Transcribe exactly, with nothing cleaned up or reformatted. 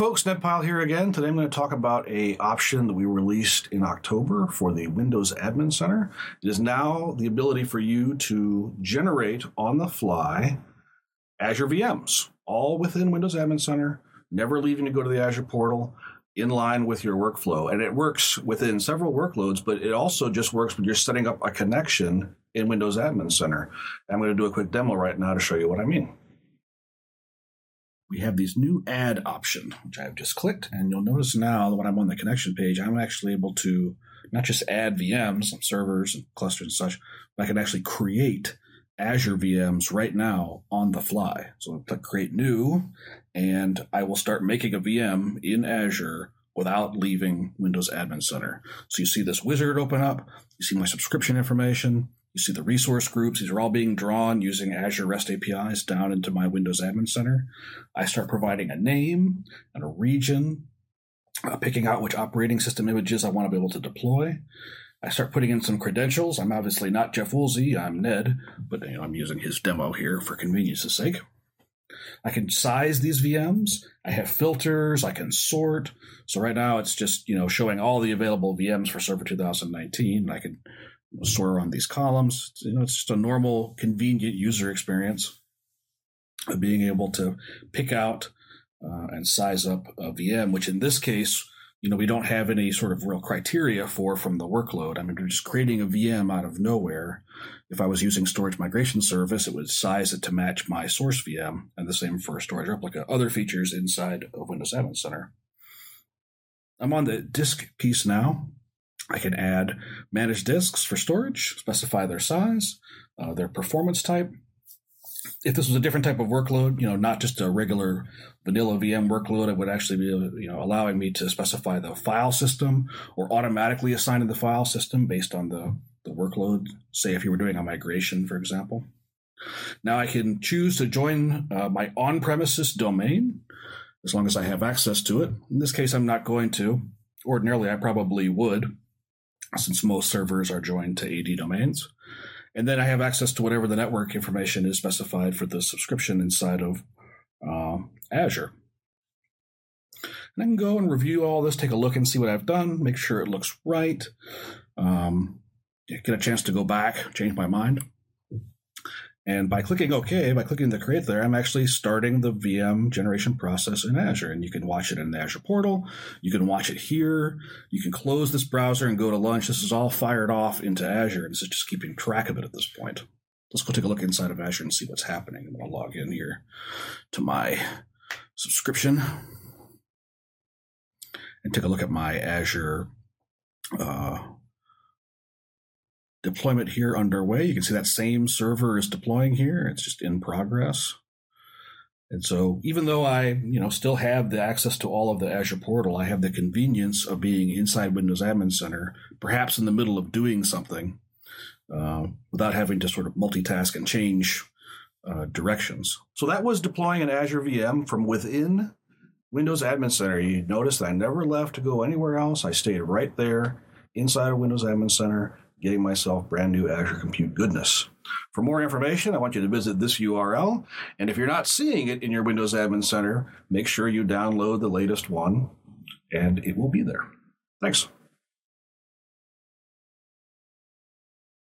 folks, NetPile here again. Today I'm going to talk about a option that we released in October for the Windows Admin Center. It is now the ability for you to generate on the fly Azure V Ms, all within Windows Admin Center, never leaving to go to the Azure portal, in line with your workflow. And it works within several workloads, but it also just works when you're setting up a connection in Windows Admin Center. I'm going to do a quick demo right now to show you what I mean. We have these new add option, which I've just clicked, and you'll notice now that when I'm on the connection page, I'm actually able to not just add V Ms and servers and clusters and such, but I can actually create Azure V Ms right now on the fly. So I'll click Create New, and I will start making a V M in Azure without leaving Windows Admin Center. So you see this wizard open up, you see my subscription information, you see the resource groups. These are all being drawn using Azure REST A P Is down into my Windows Admin Center. I start providing a name and a region, uh, picking out which operating system images I want to be able to deploy. I start putting in some credentials. I'm obviously not Jeff Woolsey, I'm Ned, but you know, I'm using his demo here for convenience's sake. I can size these V Ms. I have filters. I can sort. So right now it's just, you know, showing all the available V Ms for Server two thousand nineteen. I can sort on these columns. You know, it's just a normal, convenient user experience of being able to pick out uh, and size up a V M, which in this case, you know, we don't have any sort of real criteria for from the workload. I mean, we're just creating a V M out of nowhere. If I was using Storage Migration Service, it would size it to match my source V M, and the same for Storage Replica, other features inside of Windows Admin Center. I'm on the disk piece now. I can add managed disks for storage, specify their size, uh, their performance type. If this was a different type of workload, you know, not just a regular vanilla V M workload, it would actually be, you know, allowing me to specify the file system or automatically assigning the file system based on the, the workload. Say if you were doing a migration, for example. Now I can choose to join uh, my on-premises domain as long as I have access to it. In this case, I'm not going to. Ordinarily, I probably would, since most servers are joined to A D domains. And then I have access to whatever the network information is specified for the subscription inside of uh, Azure. And I can go and review all this, take a look and see what I've done, make sure it looks right, um, get a chance to go back, change my mind. And by clicking OK, by clicking the Create there, I'm actually starting the V M generation process in Azure. And you can watch it in the Azure portal. You can watch it here. You can close this browser and go to lunch. This is all fired off into Azure. This is just keeping track of it at this point. Let's go take a look inside of Azure and see what's happening. I'm going to log in here to my subscription and take a look at my Azure uh deployment here underway. You can see that same server is deploying here. It's just in progress. And so even though I, you know, still have the access to all of the Azure portal, I have the convenience of being inside Windows Admin Center, perhaps in the middle of doing something, uh, without having to sort of multitask and change uh, directions. So that was deploying an Azure V M from within Windows Admin Center. You notice that I never left to go anywhere else. I stayed right there inside of Windows Admin Center, getting myself brand new Azure Compute goodness. For more information, I want you to visit this U R L. And if you're not seeing it in your Windows Admin Center, make sure you download the latest one, and it will be there. Thanks.